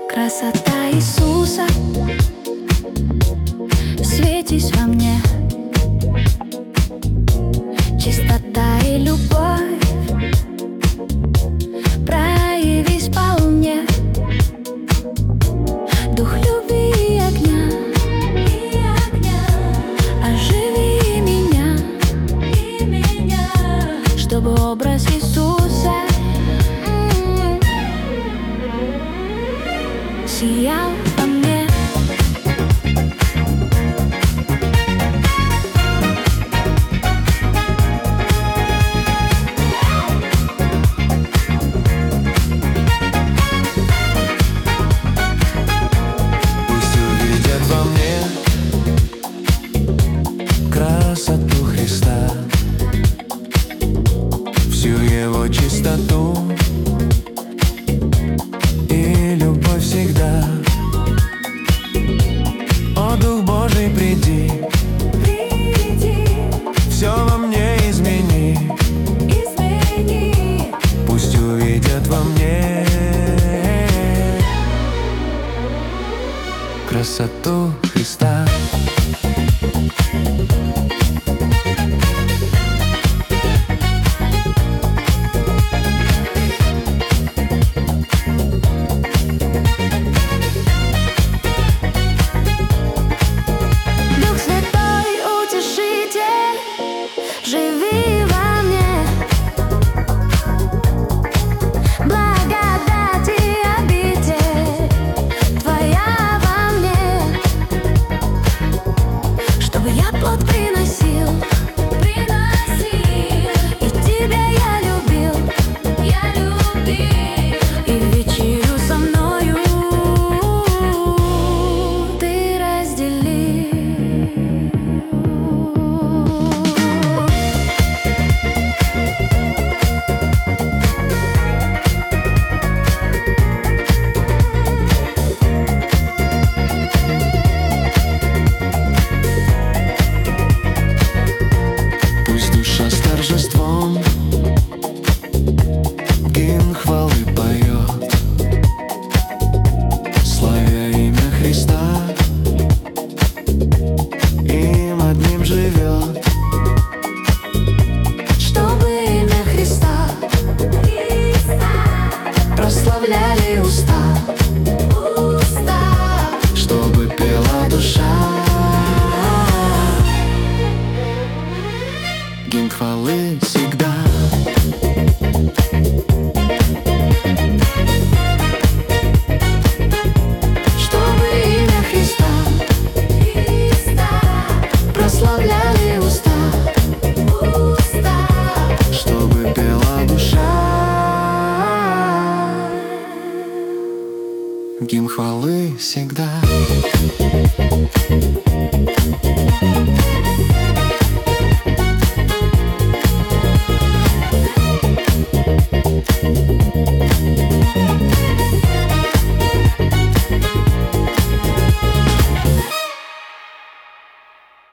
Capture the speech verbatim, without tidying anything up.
Красота Иисуса, светись во мне. Чистота и любовь, проявись вполне. Дух любви и огня, и огня. Оживи меня, и меня, чтобы образ Иисуса м-м, сиял во мне. Красоту Христа, всю Его чистоту и любовь всегда. О, Дух Божий, приди, Приди, все во мне измени, измени. пусть увидят во мне красоту Христа.